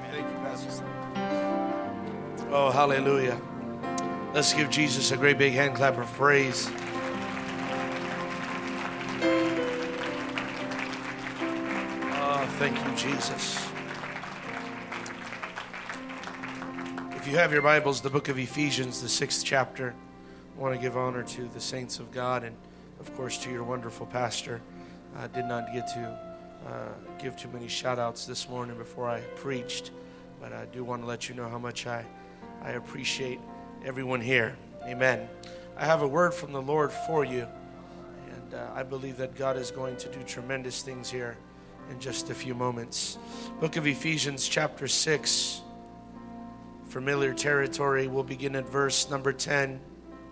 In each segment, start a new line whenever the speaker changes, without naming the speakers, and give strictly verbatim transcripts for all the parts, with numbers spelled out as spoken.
Thank you, Pastor. Oh, hallelujah. Let's give Jesus a great big hand clap of praise. Oh, thank you, Jesus. If you have your Bibles, the book of Ephesians, the sixth chapter, I want to give honor to the saints of God and, of course, to your wonderful pastor. I did not get to uh, give too many shout-outs this morning before I preached, but I do want to let you know how much I, I appreciate everyone here. Amen. I have a word from the Lord for you, and uh, I believe that God is going to do tremendous things here in just a few moments. Book of Ephesians, chapter six, familiar territory. We'll begin at verse number ten.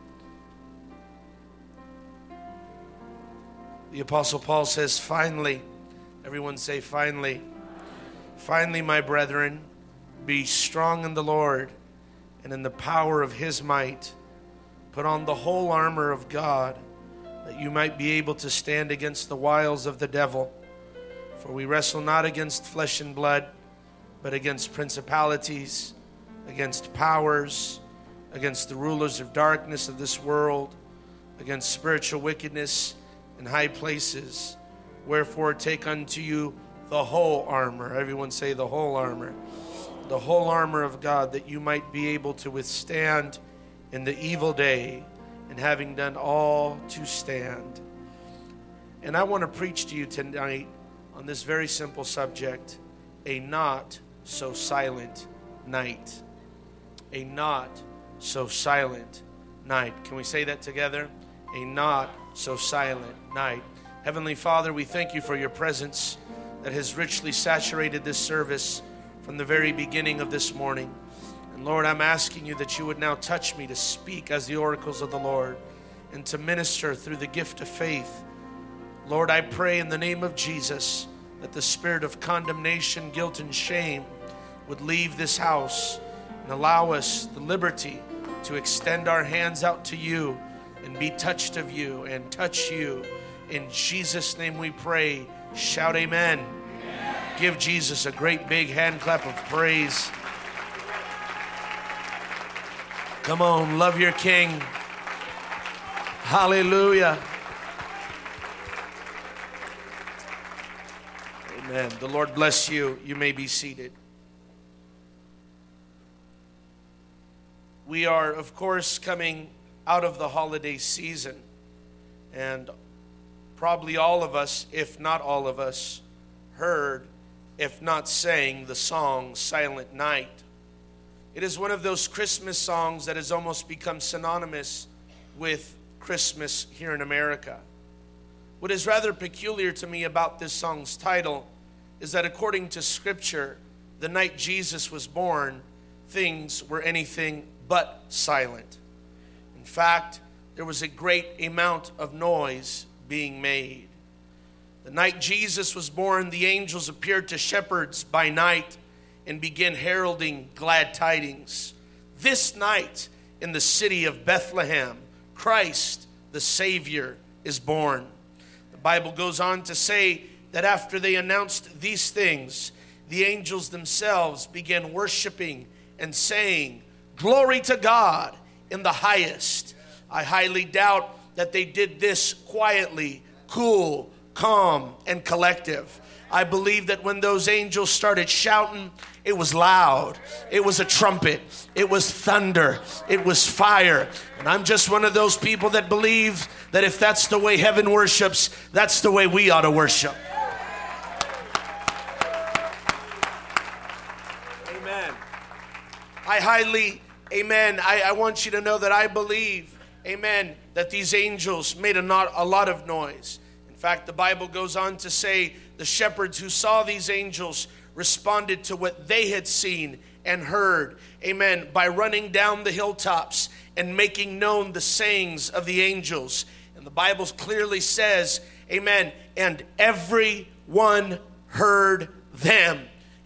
The Apostle Paul says, finally, everyone say finally. Finally, my brethren, be strong in the Lord and in the power of his might. Put on the whole armor of God, that you might be able to stand against the wiles of the devil. For we wrestle not against flesh and blood, but against principalities, against powers, against the rulers of darkness of this world, against spiritual wickedness in high places. Wherefore take unto you the whole armor. Everyone say the whole armor. The whole armor of God, that you might be able to withstand in the evil day, and having done all to stand. And I want to preach to you tonight on this very simple subject, a not so silent night. A not so silent night. Can we say that together? A not so silent night. Heavenly Father, we thank you for your presence that has richly saturated this service from the very beginning of this morning. And Lord, I'm asking you that you would now touch me to speak as the oracles of the Lord and to minister through the gift of faith. Lord, I pray in the name of Jesus that the spirit of condemnation, guilt, and shame would leave this house and allow us the liberty to extend our hands out to you and be touched of you and touch you. In Jesus' name we pray. Shout amen. Amen. Give Jesus a great big hand clap of praise. Come on, love your King. Hallelujah. Amen. The Lord bless you. You may be seated. We are, of course, coming out of the holiday season, and probably all of us, if not all of us, heard, if not sang, the song Silent Night. It is one of those Christmas songs that has almost become synonymous with Christmas here in America. What is rather peculiar to me about this song's title is that according to Scripture, the night Jesus was born, things were anything but silent. In fact, there was a great amount of noise being made. The night Jesus was born, the angels appeared to shepherds by night and began heralding glad tidings. This night in the city of Bethlehem, Christ, the Savior, is born. The Bible goes on to say that after they announced these things, the angels themselves began worshiping and saying, "Glory to God in the highest." I highly doubt that they did this quietly, cool, calm, and collective. I believe that when those angels started shouting, it was loud. It was a trumpet. It was thunder. It was fire. And I'm just one of those people that believe that if that's the way heaven worships, that's the way we ought to worship. Amen. I highly, amen, I, I want you to know that I believe, amen, that these angels made a, not, a lot of noise. In fact, the Bible goes on to say the shepherds who saw these angels responded to what they had seen and heard, amen, by running down the hilltops and making known the sayings of the angels. And the Bible clearly says, amen, and everyone heard them.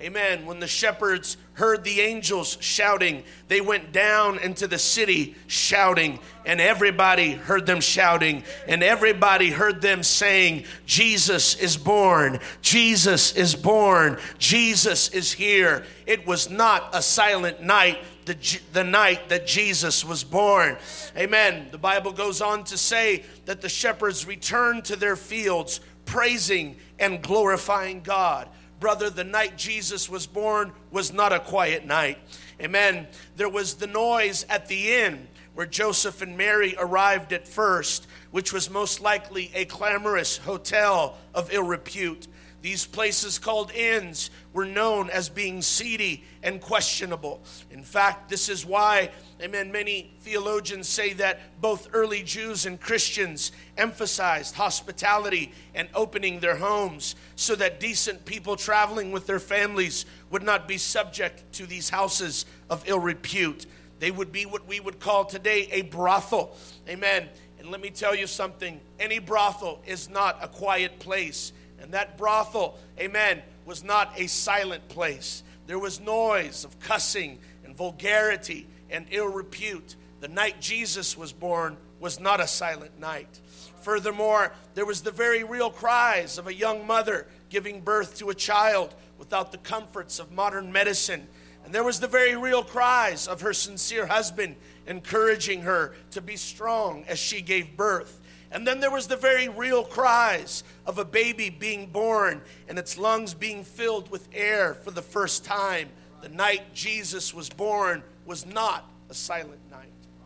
Amen. When the shepherds heard the angels shouting, they went down into the city shouting, and everybody heard them shouting, and everybody heard them saying, Jesus is born, Jesus is born, Jesus is here. It was not a silent night, the, the night that Jesus was born. Amen. The Bible goes on to say that the shepherds returned to their fields, praising and glorifying God. Brother, the night Jesus was born was not a quiet night. Amen. There was the noise at the inn where Joseph and Mary arrived at first, which was most likely a clamorous hotel of ill repute. These places called inns were known as being seedy and questionable. In fact, this is why, amen, many theologians say that both early Jews and Christians emphasized hospitality and opening their homes so that decent people traveling with their families would not be subject to these houses of ill repute. They would be what we would call today a brothel. Amen. And let me tell you something. Any brothel is not a quiet place. And that brothel, amen, was not a silent place. There was noise of cussing and vulgarity and ill repute. The night Jesus was born was not a silent night. Furthermore, there was the very real cries of a young mother giving birth to a child without the comforts of modern medicine. And there was the very real cries of her sincere husband encouraging her to be strong as she gave birth. And then there was the very real cries of a baby being born and its lungs being filled with air for the first time. The night Jesus was born was not a silent night.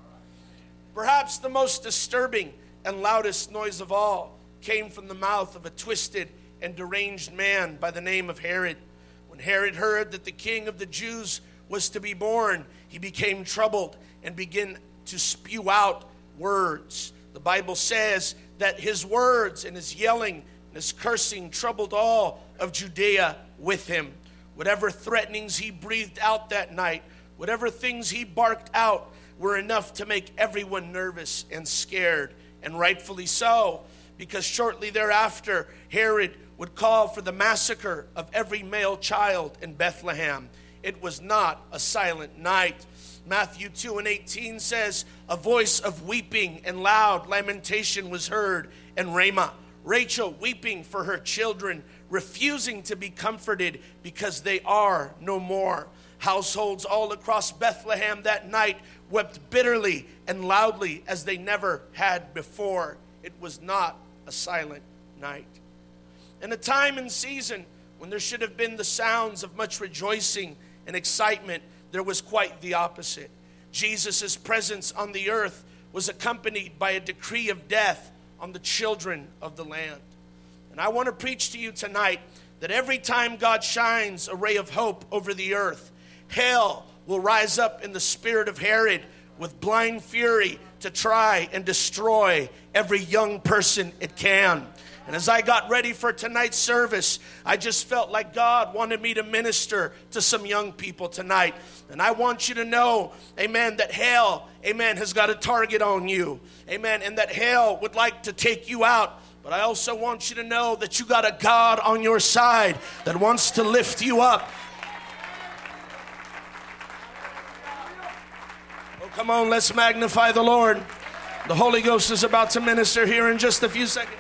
Perhaps the most disturbing and loudest noise of all came from the mouth of a twisted and deranged man by the name of Herod. When Herod heard that the king of the Jews was to be born, he became troubled and began to spew out words. The Bible says that his words and his yelling and his cursing troubled all of Judea with him. Whatever threatenings he breathed out that night, whatever things he barked out were enough to make everyone nervous and scared, and rightfully so, because shortly thereafter, Herod would call for the massacre of every male child in Bethlehem. It was not a silent night. Matthew two and eighteen says, a voice of weeping and loud lamentation was heard in Ramah. Rachel weeping for her children, refusing to be comforted because they are no more. Households all across Bethlehem that night wept bitterly and loudly as they never had before. It was not a silent night. In a time and season when there should have been the sounds of much rejoicing and excitement, there was quite the opposite. Jesus' presence on the earth was accompanied by a decree of death on the children of the land. And I want to preach to you tonight that every time God shines a ray of hope over the earth, hell will rise up in the spirit of Herod with blind fury to try and destroy every young person it can. And as I got ready for tonight's service, I just felt like God wanted me to minister to some young people tonight. And I want you to know, amen, that hell, amen, has got a target on you. Amen, and that hell would like to take you out. But I also want you to know that you got a God on your side that wants to lift you up. Oh, come on, let's magnify the Lord. The Holy Ghost is about to minister here in just a few seconds.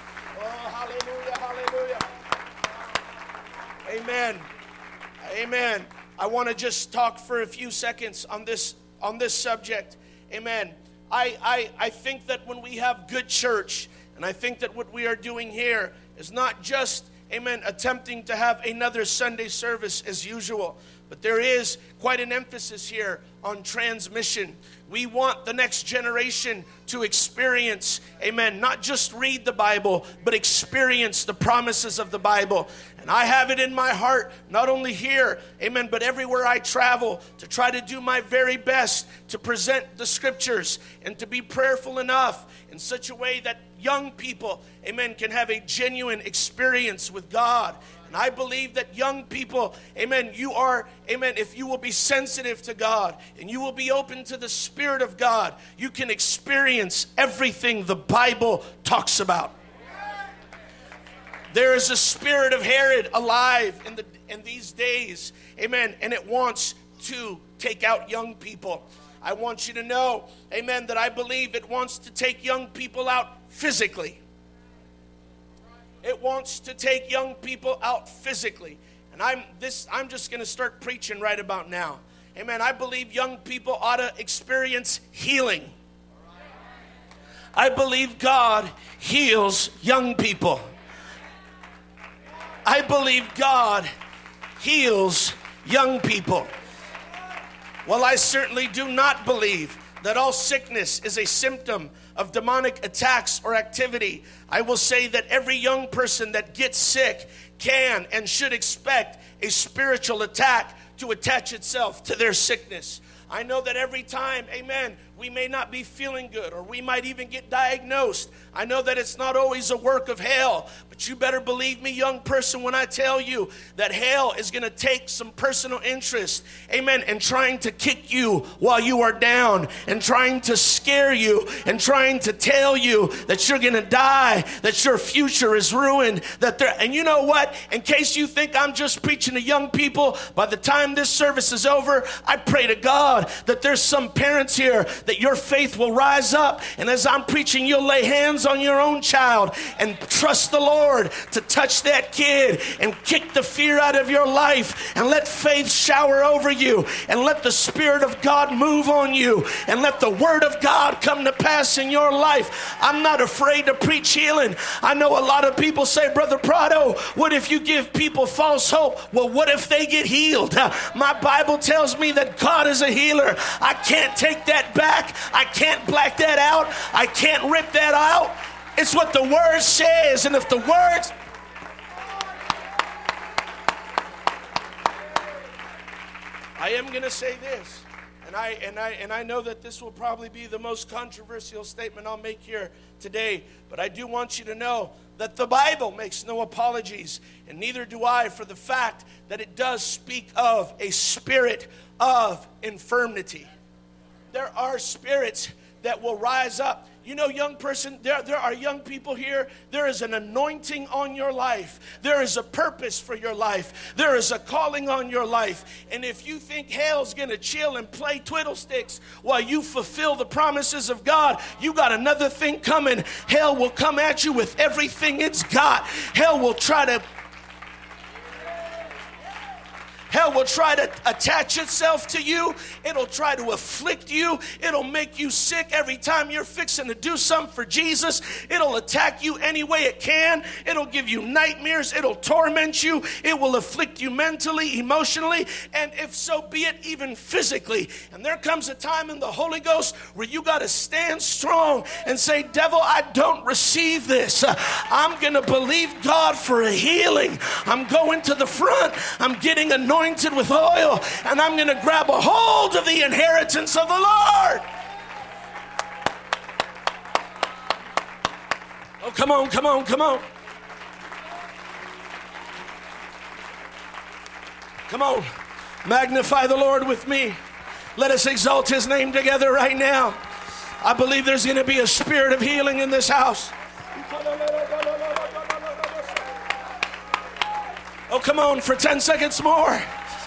Amen. Amen. I want to just talk for a few seconds on this on this subject. Amen. I, I, I think that when we have good church, and I think that what we are doing here is not just, amen, attempting to have another Sunday service as usual, but there is quite an emphasis here on transmission. We want the next generation to experience, amen, not just read the Bible, but experience the promises of the Bible. And I have it in my heart, not only here, amen, but everywhere I travel, to try to do my very best to present the scriptures and to be prayerful enough in such a way that young people, amen, can have a genuine experience with God. And I believe that young people, amen, you are, amen, if you will be sensitive to God and you will be open to the Spirit of God, you can experience everything the Bible talks about. There is a spirit of Herod alive in the in these days. Amen. And it wants to take out young people. I want you to know, amen, that I believe it wants to take young people out physically. It wants to take young people out physically. And I'm this I'm just going to start preaching right about now. Amen. I believe young people ought to experience healing. I believe God heals young people. I believe God heals young people. Well, I certainly do not believe that all sickness is a symptom of demonic attacks or activity. I will say that every young person that gets sick can and should expect a spiritual attack to attach itself to their sickness. I know that every time, amen, we may not be feeling good, or we might even get diagnosed. I know that it's not always a work of hell, but you better believe me, young person, when I tell you that hell is going to take some personal interest, amen, in trying to kick you while you are down, and trying to scare you, and trying to tell you that you're going to die, that your future is ruined, that there, and you know what? In case you think I'm just preaching to young people, by the time this service is over, I pray to God that there's some parents here that your faith will rise up, and as I'm preaching, you'll lay hands on your own child and trust the Lord to touch that kid and kick the fear out of your life, and let faith shower over you, and let the Spirit of God move on you, and let the Word of God come to pass in your life. I'm not afraid to preach healing. I know a lot of people say, Brother Prado, what if you give people false hope? Well, what if they get healed? My Bible tells me that God is a healer. I can't take that back. I can't black that out. I can't rip that out. It's what the Word says. And if the Word... I am going to say this. And I, and, I, and I know that this will probably be the most controversial statement I'll make here today. But I do want you to know that the Bible makes no apologies. And neither do I for the fact that it does speak of a spirit of infirmity. There are spirits that will rise up. You know, young person, there, there are young people here. There is an anointing on your life. There is a purpose for your life. There is a calling on your life. And if you think hell's going to chill and play twiddlesticks while you fulfill the promises of God, you got another thing coming. Hell will come at you with everything it's got. Hell will try to Hell will try to attach itself to you. It'll try to afflict you. It'll make you sick every time you're fixing to do something for Jesus. It'll attack you any way it can. It'll give you nightmares. It'll torment you. It will afflict you mentally, emotionally, and if so be it, even physically. And there comes a time in the Holy Ghost where you got to stand strong and say, devil, I don't receive this. I'm going to believe God for a healing. I'm going to the front. I'm getting anointed with oil, and I'm going to grab a hold of the inheritance of the Lord. Oh, come on, come on, come on. Come on. Magnify the Lord with me. Let us exalt his name together right now. I believe there's going to be a spirit of healing in this house. Oh, come on, for ten seconds more.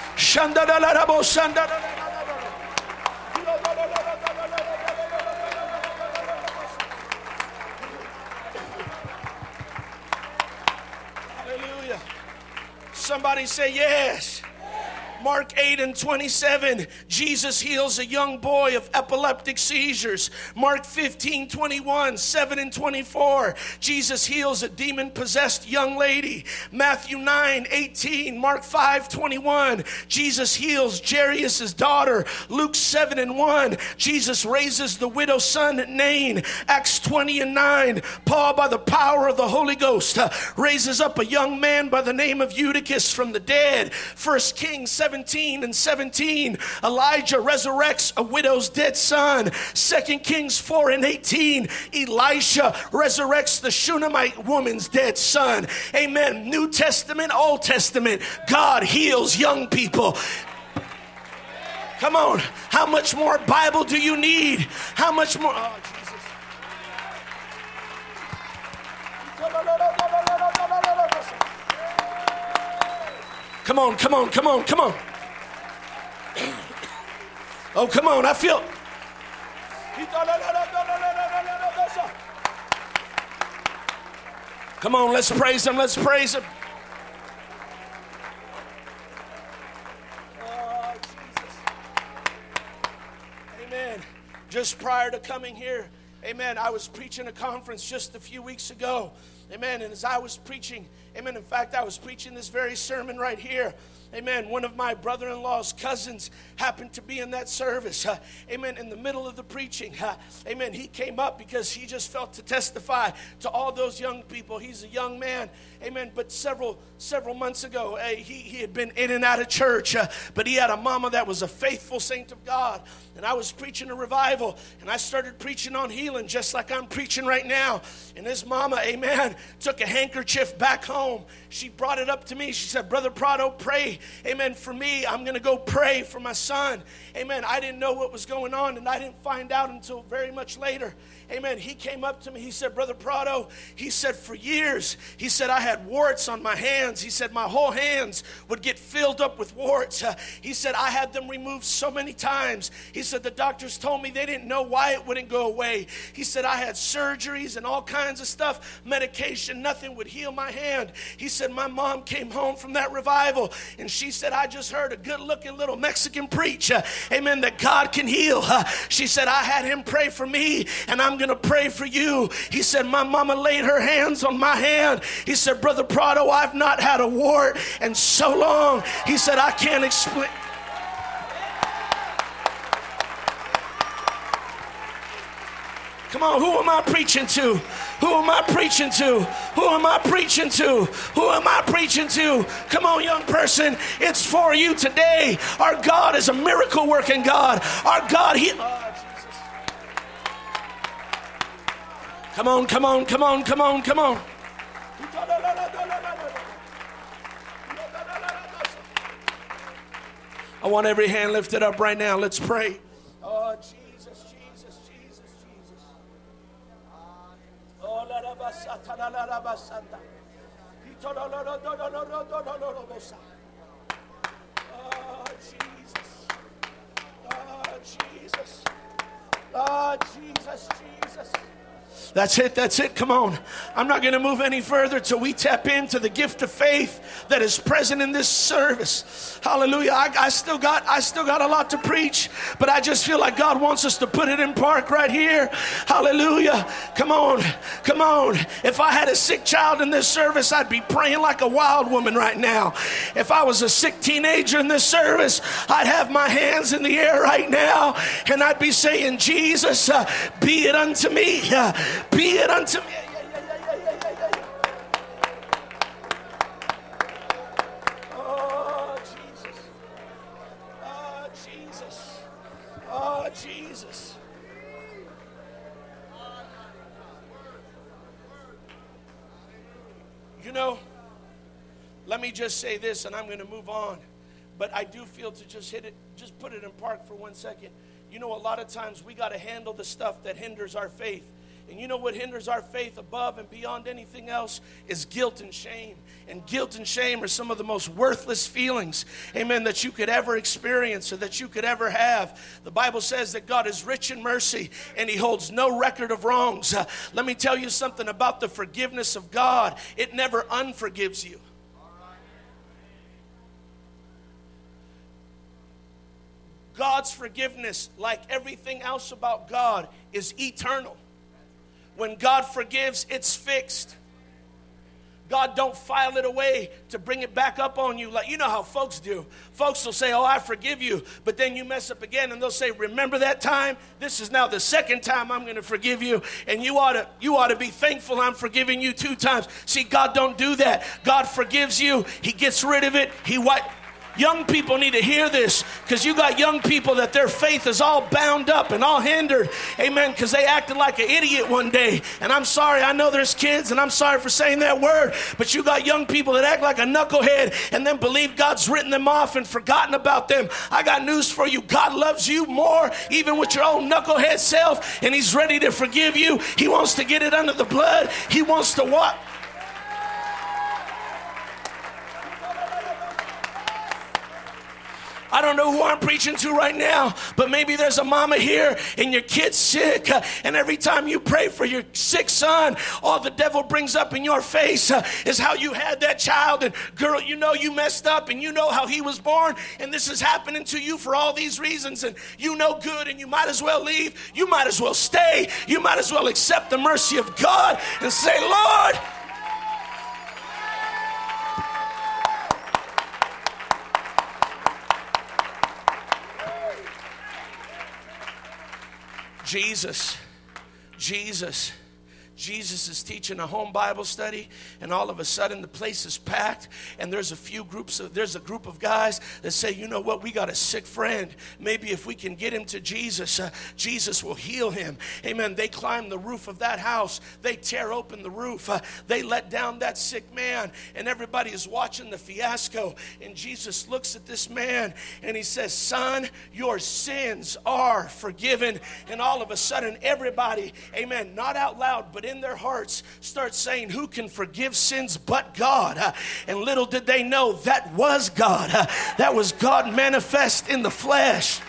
Hallelujah. Somebody say yes. Mark eight and twenty-seven, Jesus heals a young boy of epileptic seizures. Mark fifteen, twenty-one, seven and twenty-four, Jesus heals a demon-possessed young lady. Matthew nine, eighteen, Mark five, twenty-one, Jesus heals Jairus' daughter. Luke seven and one, Jesus raises the widow's son at Nain. Acts twenty and nine, Paul, by the power of the Holy Ghost, uh, raises up a young man by the name of Eutychus from the dead. First Kings seventeen and seventeen, Elijah resurrects a widow's dead son. Second Kings four and eighteen, Elisha resurrects the Shunammite woman's dead son. Amen. New Testament, Old Testament, God heals young people. Come on. How much more Bible do you need? How much more? Oh, Jesus. Come on, come on, come on, come on. Oh, come on, I feel. Come on, let's praise him, let's praise him. Oh, Jesus. Amen. Just prior to coming here, amen, I was preaching a conference just a few weeks ago. Amen. And as I was preaching, amen, in fact, I was preaching this very sermon right here. Amen. One of my brother-in-law's cousins happened to be in that service. Uh, amen. In the middle of the preaching. Uh, amen. He came up because he just felt to testify to all those young people. He's a young man. Amen. But several several months ago, uh, he, he had been in and out of church. Uh, but he had a mama that was a faithful saint of God. And I was preaching a revival. And I started preaching on healing just like I'm preaching right now. And his mama, amen, took a handkerchief back home. She brought it up to me. She said, Brother Prado, pray. Amen. For me, I'm going to go pray for my son. Amen. I didn't know what was going on, and I didn't find out until very much later. Amen. He came up to me. He said, Brother Prado, he said, for years, he said, I had warts on my hands. He said, my whole hands would get filled up with warts. Uh, he said, I had them removed so many times. He said, the doctors told me they didn't know why it wouldn't go away. He said, I had surgeries and all kinds of stuff, medication, nothing would heal my hand. He said, my mom came home from that revival, and she said, I just heard a good-looking little Mexican preach, uh, amen, that God can heal. Uh, she said, I had him pray for me, and I'm going to pray for you. He said, my mama laid her hands on my hand. He said, Brother Prado, I've not had a wart in so long. He said, I can't explain. Come on, who am I preaching to? Who am I preaching to? Who am I preaching to? Who am I preaching to? Come on, young person, it's for you today. Our God is a miracle working God. Our God, he... Oh, Jesus. Come on, come on, come on, come on, come on. I want every hand lifted up right now. Let's pray. Oh, Jesus, Jesus, Jesus, Jesus. Oh, la la basata, la la basata. Oh, Jesus. Oh, Jesus. Oh, Jesus, Jesus. That's it, that's it, come on. I'm not going to move any further till we tap into the gift of faith that is present in this service. Hallelujah. I, I still got I still got a lot to preach, but I just feel like God wants us to put it in park right here. Hallelujah. Come on, come on. If I had a sick child in this service, I'd be praying like a wild woman right now. If I was a sick teenager in this service, I'd have my hands in the air right now, and I'd be saying, Jesus, uh, be it unto me. Uh, Be it unto me. Oh, Jesus. Oh, Jesus. Oh, Jesus. You know, let me just say this, and I'm going to move on. But I do feel to just hit it, just put it in park for one second. You know, a lot of times we got to handle the stuff that hinders our faith. And you know what hinders our faith above and beyond anything else is guilt and shame. And guilt and shame are some of the most worthless feelings, amen, that you could ever experience or that you could ever have. The Bible says that God is rich in mercy and he holds no record of wrongs. Uh, let me tell you something about the forgiveness of God. It never unforgives you. God's forgiveness, like everything else about God, is eternal. When God forgives, it's fixed. God don't file it away to bring it back up on you. Like, you know how folks do. Folks will say, oh, I forgive you. But then you mess up again and they'll say, remember that time? This is now the second time I'm going to forgive you. And you ought to, you ought to be thankful I'm forgiving you two times. See, God don't do that. God forgives you. He gets rid of it. He wipes. Young people need to hear this, because you got young people that their faith is all bound up and all hindered, amen, because they acted like an idiot one day. And I'm sorry, I know there's kids, and I'm sorry for saying that word, but you got young people that act like a knucklehead and then believe God's written them off and forgotten about them. I got news for you. God loves you more, even with your own knucklehead self, and he's ready to forgive you. He wants to get it under the blood. He wants to what? I don't know who I'm preaching to right now, but maybe there's a mama here and your kid's sick, uh, and every time you pray for your sick son, all the devil brings up in your face uh, is how you had that child, and girl, you know you messed up, and you know how he was born, and this is happening to you for all these reasons, and you know good, and you might as well leave, you might as well stay, you might as well accept the mercy of God and say, Lord, Jesus, Jesus, Jesus is teaching a home Bible study, and all of a sudden the place is packed, and there's a few groups of, there's a group of guys that say, you know what, we got a sick friend. Maybe if we can get him to Jesus, uh, Jesus will heal him. Amen. They climb the roof of that house. They tear open the roof. Uh, they let down that sick man, and everybody is watching the fiasco. And Jesus looks at this man, and he says, son, your sins are forgiven. And all of a sudden, everybody, amen, not out loud, but in their hearts, start saying, who can forgive sins but God? Uh, and little did they know that was God. Uh, that was God manifest in the flesh.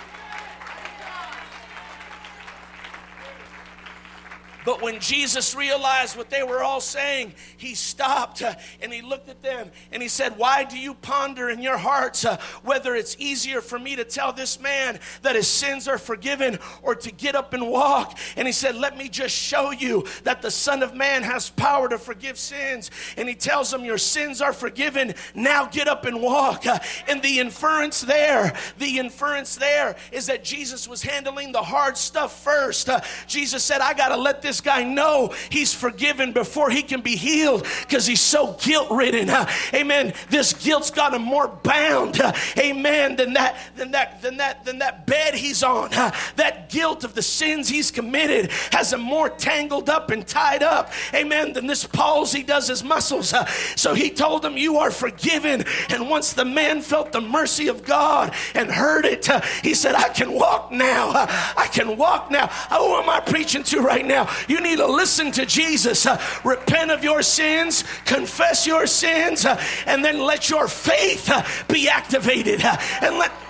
But when Jesus realized what they were all saying, he stopped uh, and he looked at them and he said, why do you ponder in your hearts uh, whether it's easier for me to tell this man that his sins are forgiven or to get up and walk? And he said, let me just show you that the Son of Man has power to forgive sins. And he tells them, your sins are forgiven. Now get up and walk. Uh, and the inference there, the inference there is that Jesus was handling the hard stuff first. Uh, Jesus said, I got to let this guy know he's forgiven before he can be healed, because he's so guilt-ridden. Uh, amen. This guilt's got him more bound. Uh, amen. Than that, than that, than that, than that bed he's on. Uh, that guilt of the sins he's committed has him more tangled up and tied up. Amen. Than this palsy does his muscles. Uh, so he told him, you are forgiven. And once the man felt the mercy of God and heard it, uh, he said, I can walk now. Uh, I can walk now. Oh, who am I preaching to right now? You need to listen to Jesus. Uh, repent of your sins, confess your sins, uh, and then let your faith uh, be activated. Uh, and let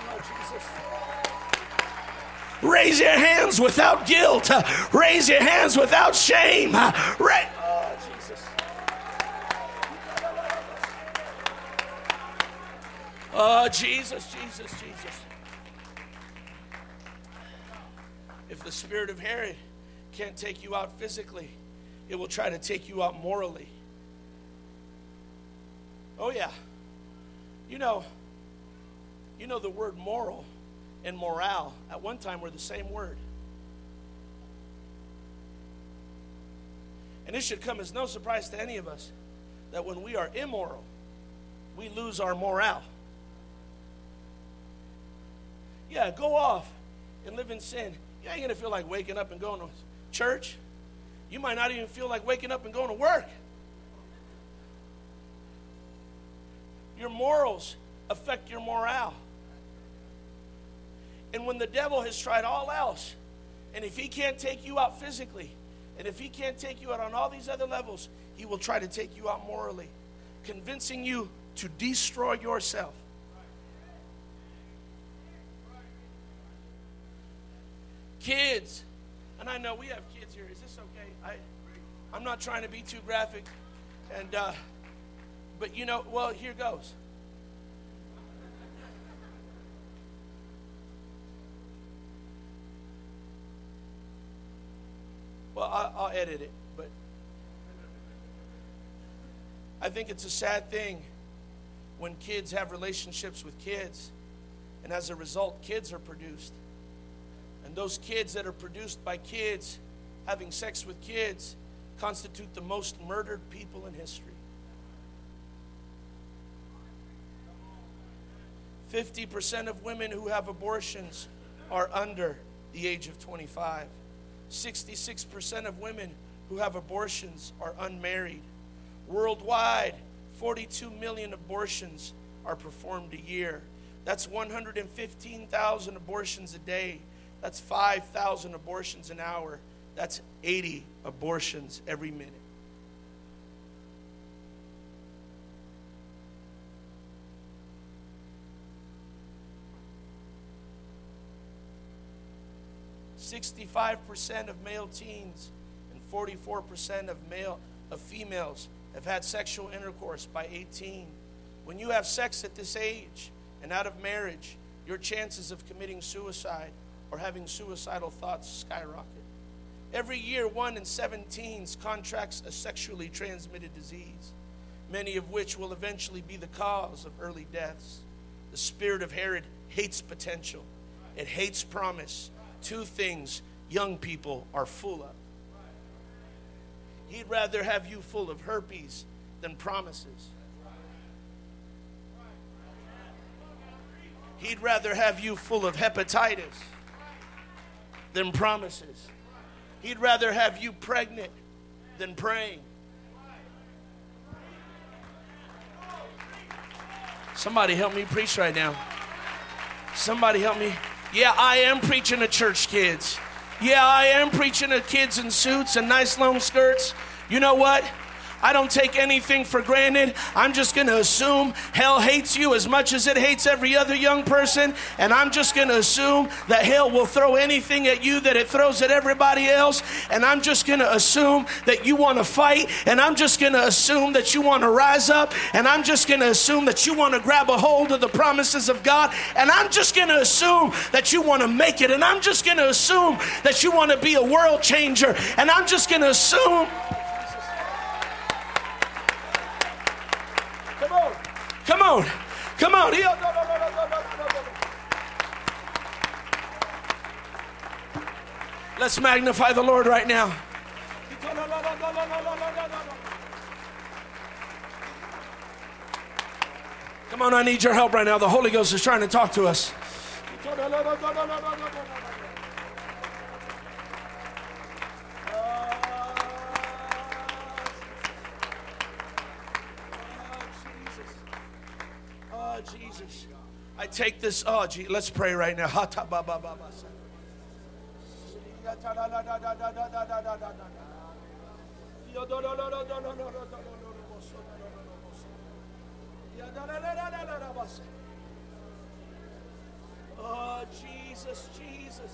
raise your hands without guilt. Uh, raise your hands without shame. Uh, ra- oh, Jesus. Oh, Jesus, Jesus, Jesus. If the spirit of Herod can't take you out physically, it will try to take you out morally. Oh yeah. You know, you know the word moral and morale at one time were the same word. And it should come as no surprise to any of us that when we are immoral, we lose our morale. Yeah, go off and live in sin. You ain't gonna feel like waking up and going to church. You might not even feel like waking up and going to work. Your morals affect your morale. And when the devil has tried all else, and if he can't take you out physically, and if he can't take you out on all these other levels, he will try to take you out morally, convincing you to destroy yourself. Kids, and I know we have kids here. Is this okay? I, I'm not trying to be too graphic, and uh, but you know, well, here goes. Well, I, I'll edit it, but I think it's a sad thing when kids have relationships with kids, and as a result, kids are produced. And those kids that are produced by kids having sex with kids constitute the most murdered people in history. fifty percent of women who have abortions are under the age of twenty-five. sixty-six percent of women who have abortions are unmarried. Worldwide, forty-two million abortions are performed a year. That's one hundred fifteen thousand abortions a day. That's five thousand abortions an hour. That's eighty abortions every minute. sixty-five percent of male teens and forty-four percent of male of females have had sexual intercourse by eighteen. When you have sex at this age and out of marriage, your chances of committing suicide or having suicidal thoughts skyrocket. Every year, one in seven teens contracts a sexually transmitted disease, many of which will eventually be the cause of early deaths. The spirit of Herod hates potential. It hates promise. Two things young people are full of. He'd rather have you full of herpes than promises. He'd rather have you full of hepatitis than promises. He'd rather have you pregnant than praying. Somebody help me preach right now. Somebody help me. Yeah, I am preaching to church kids. Yeah, I am preaching to kids in suits and nice long skirts. You know what? I don't take anything for granted. I'm just going to assume hell hates you as much as it hates every other young person. And I'm just going to assume that hell will throw anything at you that it throws at everybody else. And I'm just going to assume that you want to fight. And I'm just going to assume that you want to rise up. And I'm just going to assume that you want to grab a hold of the promises of God. And I'm just going to assume that you want to make it. And I'm just going to assume that you want to be a world changer. And I'm just going to assume... Come on, come on. Let's magnify the Lord right now. Come on, I need your help right now. The Holy Ghost is trying to talk to us. Jesus, I take this. Oh, gee, let's pray right now. Oh, Jesus, Jesus.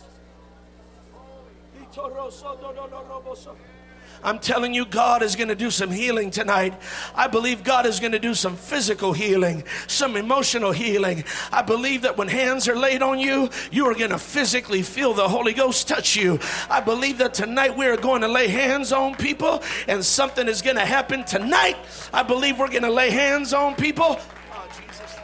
I'm telling you, God is going to do some healing tonight. I believe God is going to do some physical healing, some emotional healing. I believe that when hands are laid on you, you are going to physically feel the Holy Ghost touch you. I believe that tonight we are going to lay hands on people and something is going to happen tonight. I believe we're going to lay hands on people. Oh, Jesus.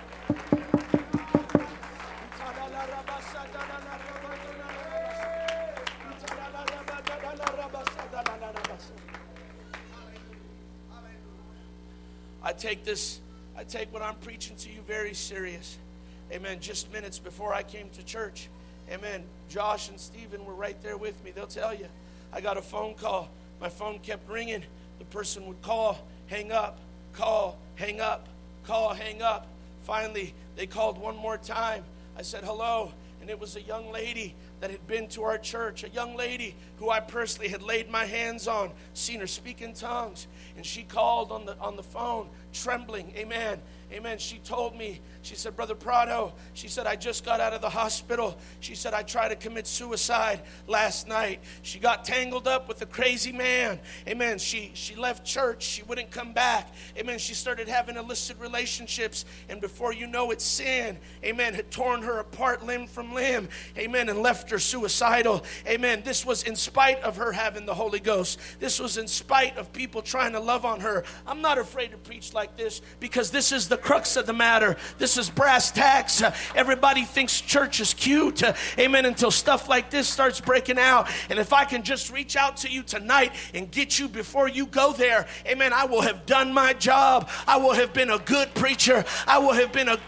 I take this, I take what I'm preaching to you very serious. Amen. Just minutes before I came to church. Amen. Josh and Stephen were right there with me. They'll tell you. I got a phone call. My phone kept ringing. The person would call, hang up, call, hang up, call, hang up. Finally, they called one more time. I said, hello. And it was a young lady that had been to our church, a young lady who I personally had laid my hands on, seen her speak in tongues. And she called on the on the phone, trembling. Amen. Amen. She told me, she said, Brother Prado, she said, I just got out of the hospital. She said, I tried to commit suicide last night. She got tangled up with a crazy man. Amen. She she left church. She wouldn't come back. Amen. She started having illicit relationships. And before you know it, sin, amen, had torn her apart limb from limb. Amen. And left her suicidal. Amen. This was in spite of her having the Holy Ghost. This was in spite of people trying to love on her. I'm not afraid to preach like this because this is the crux of the matter. This is brass tacks. Uh, everybody thinks church is cute. Uh, amen. Until stuff like this starts breaking out. And if I can just reach out to you tonight and get you before you go there, amen, I will have done my job. I will have been a good preacher. I will have been a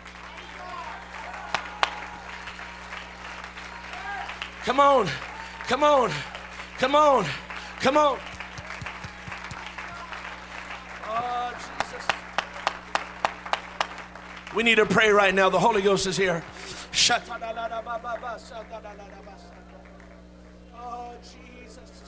Come on. Come on. Come on. Come on. Oh, Jesus. We need to pray right now. The Holy Ghost is here. Oh, Jesus.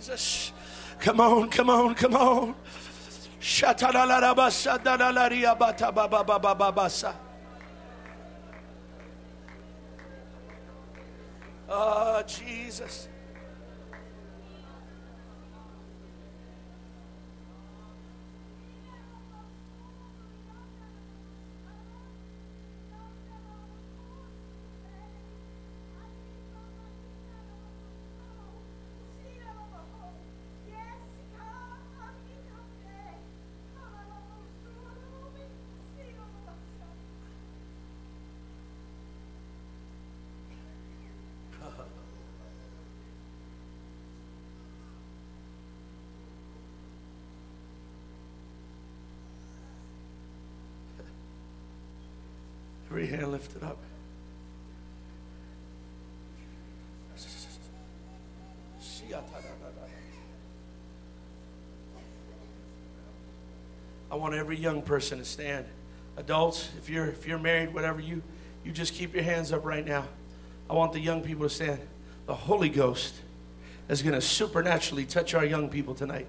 Jesus. Come on, come on, come on. Oh, Jesus. Every hand lifted up. I want every young person to stand. Adults, if you're if you're married, whatever, you you just keep your hands up right now. I want the young people to stand. The Holy Ghost is going to supernaturally touch our young people tonight.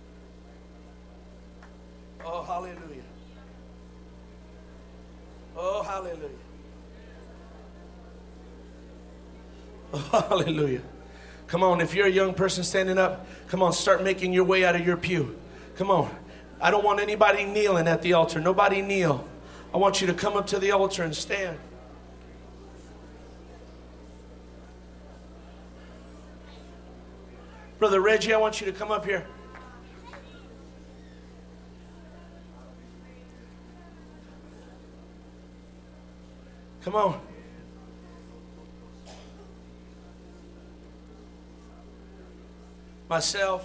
Oh, hallelujah. Oh, hallelujah. Oh, hallelujah. Come on, if you're a young person standing up, come on, start making your way out of your pew. Come on. I don't want anybody kneeling at the altar. Nobody kneel. I want you to come up to the altar and stand. Brother Reggie, I want you to come up here. Come on. Myself.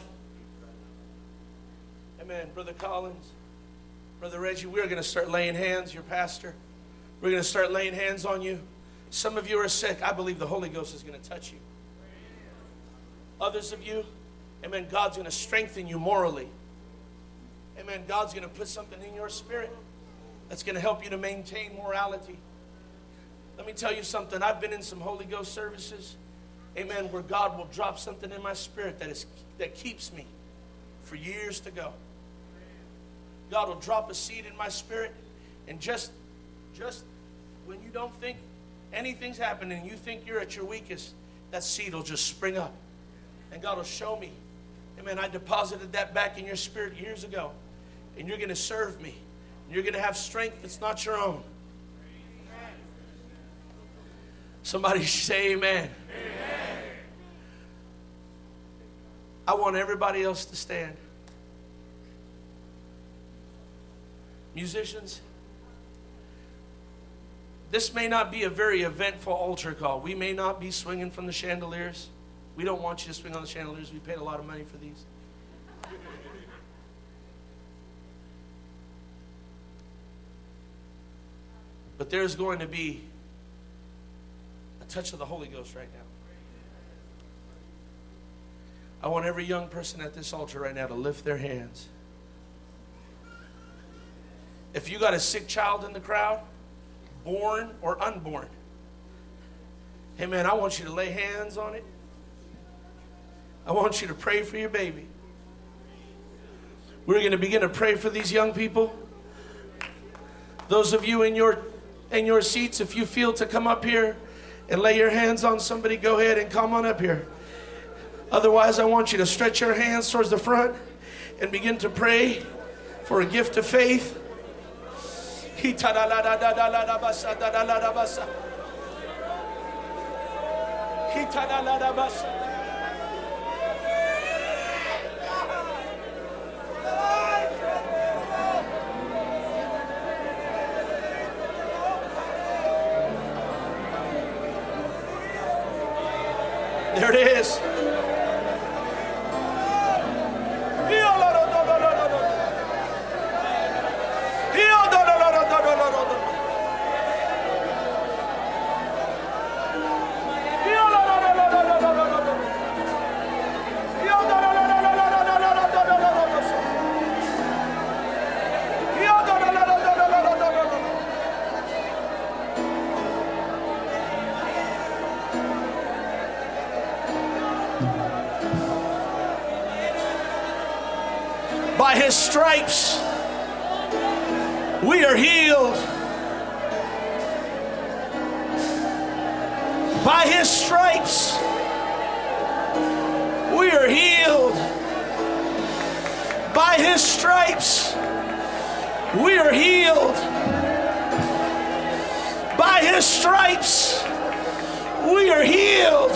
Amen. Brother Collins. Brother Reggie, we're going to start laying hands. Your pastor. We're going to start laying hands on you. Some of you are sick. I believe the Holy Ghost is going to touch you. Others of you, amen, God's going to strengthen you morally. Amen. God's going to put something in your spirit that's going to help you to maintain morality. Let me tell you something. I've been in some Holy Ghost services, amen, where God will drop something in my spirit that is that keeps me for years to go. God will drop a seed in my spirit, and just, just when you don't think anything's happening, you think you're at your weakest, that seed will just spring up. And God will show me, amen, I deposited that back in your spirit years ago, and you're going to serve me. And you're going to have strength that's not your own. Somebody say amen. Amen. I want everybody else to stand. Musicians, this may not be a very eventful altar call. We may not be swinging from the chandeliers. We don't want you to swing on the chandeliers. We paid a lot of money for these. But there's going to be a touch of the Holy Ghost right now. I want every young person at this altar right now to lift their hands. If you got a sick child in the crowd, born or unborn, hey man, I want you to lay hands on it. I want you to pray for your baby. We're going to begin to pray for these young people. Those of you in your in your seats, if you feel to come up here and lay your hands on somebody, go ahead and come on up here. Otherwise, I want you to stretch your hands towards the front and begin to pray for a gift of faith. There it is. By his stripes, we are healed. By his stripes, we are healed. By his stripes, we are healed. By his stripes, we are healed.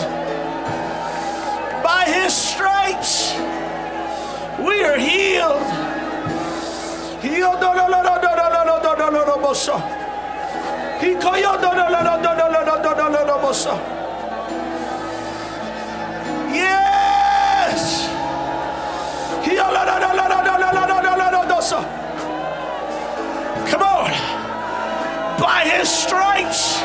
By his stripes, we are healed. Yes. Come on. By his stripes.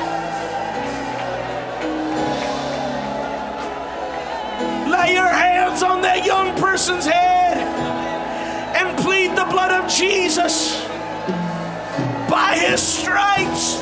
Lay your hands on that young person's head and plead the blood of Jesus. By his stripes.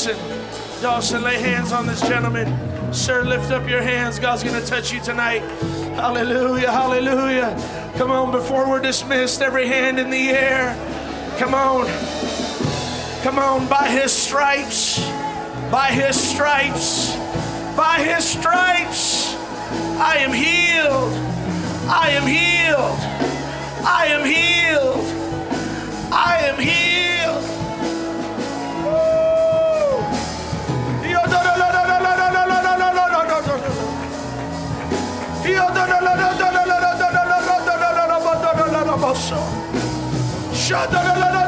Dawson. Dawson, lay hands on this gentleman. Sir, lift up your hands. God's going to touch you tonight. Hallelujah, hallelujah. Come on, before we're dismissed, every hand in the air. Come on. Come on, by his stripes, by his stripes, by his stripes, I am healed. I am healed. I am healed. I am healed. Woo!